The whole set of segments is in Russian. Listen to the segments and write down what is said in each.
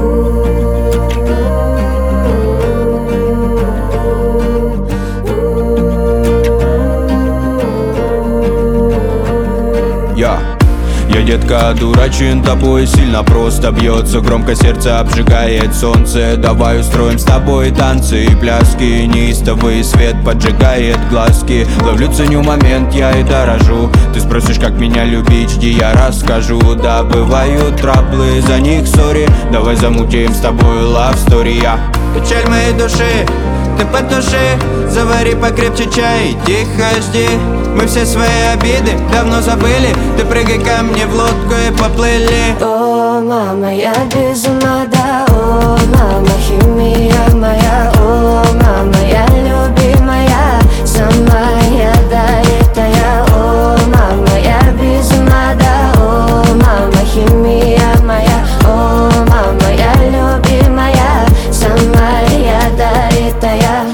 Я, детка, одурачен тобой, сильно просто бьется, громко сердце обжигает солнце. Давай устроим с тобой танцы и пляски, неистовый свет поджигает глазки. Ловлю, ценю момент, я и дорожу. Ты спросишь, как меня любить, жди, я расскажу. Да, бывают траблы, за них сори. Давай замутим с тобой love story. Печаль моей души ты потуши, завари покрепче чай, тихо жди. Мы все свои обиды давно забыли. Ты прыгай ко мне в лодку и поплыли. О, мама, я без ума, да. О, мама, химия моя. О, мама, я любимая, самая ядовитая. О, мама, я без ума, да. О, мама, химия моя. О, мама, я любимая, самая ядовитая.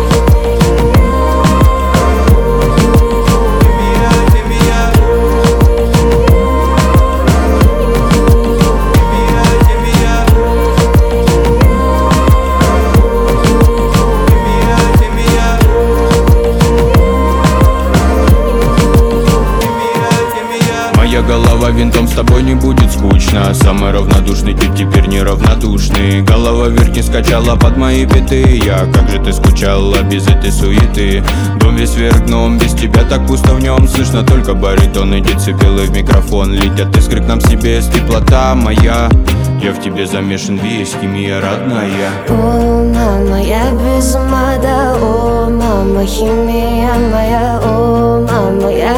Моя голова винтом, с тобой не будет скучно. Самый равнодушный тип теперь неравнодушный. Голова вверх не скачала под мои биты. Я, как же ты скучала без этой суеты. Дом весь вверх дном, без тебя так пусто в нем. Слышно только баритон и децибелы в микрофон. Летят искры к нам с небес, теплота моя. Я в тебе замешан весь, химия родная. О, мама, я без ума, да. О, мама, химия моя. О, мама, я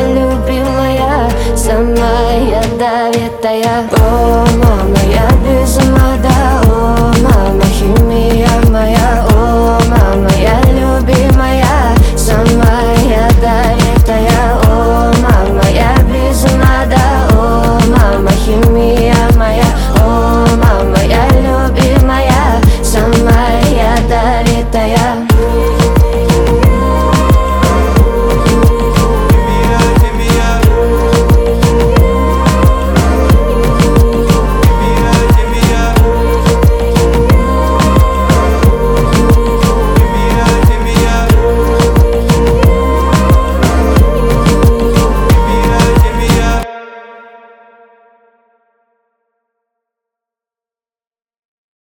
любимая, самая ядовитая. О, мама, я без ума, да.